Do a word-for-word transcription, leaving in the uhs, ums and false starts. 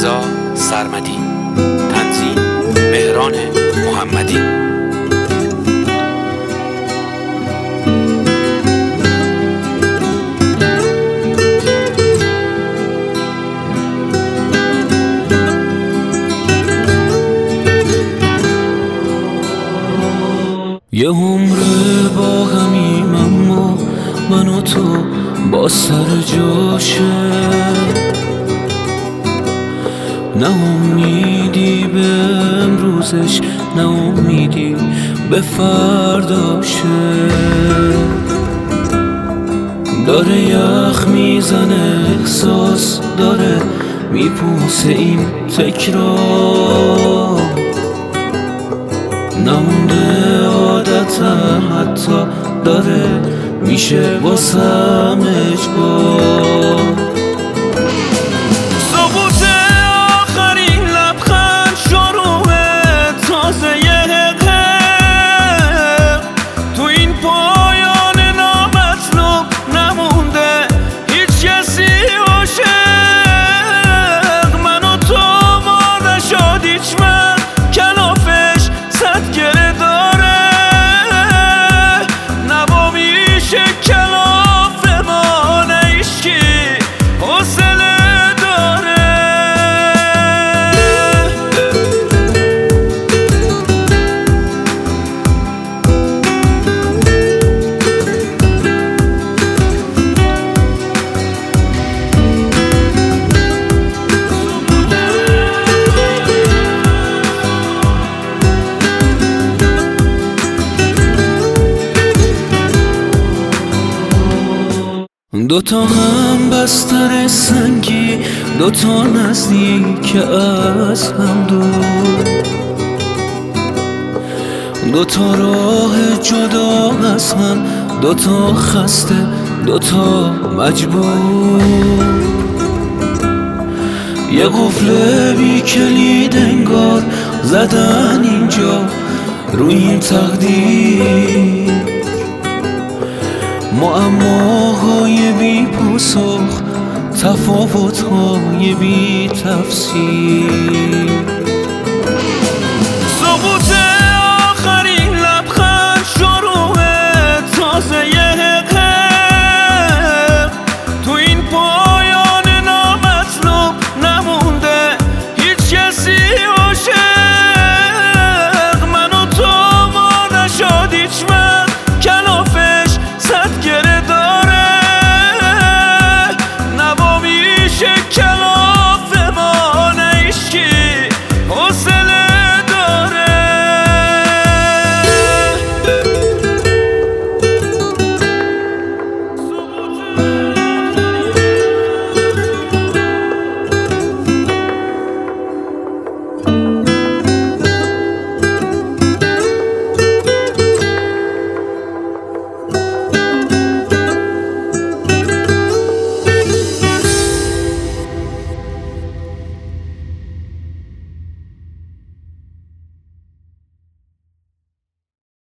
رضا سرمدی، تنظیم مهران محمدی. یه عمره با همیم، اما من و تو با سر جاشه. نه امیدی به امروزش، نه امیدی به فرداشه. داره یخ میزنه، احساس داره میپوسه این تکرار. نمونده عادتم، حتی داره میشه واسم اجبار. ثبوت آخرین لبخند، شروع تازه یه حق. تو این پایان نامطلوب نمونده هیچ کسی عاشق. من و تو ما نشد هیچ مرد، کلافش صد گره داره. نبا میشه کلاف ما، نیشکی حوصله داره. دوتا هم بستر سنگی، دوتا نزدیک از هم دور. دوتا راه جدا از هم، دوتا خسته، دوتا مجبور. یه قفل بی کلید انگار زدن اینجا روی این تقدیر. معماهای بی پاسخ، تفاوت‌های بی تفسیر. ثبوت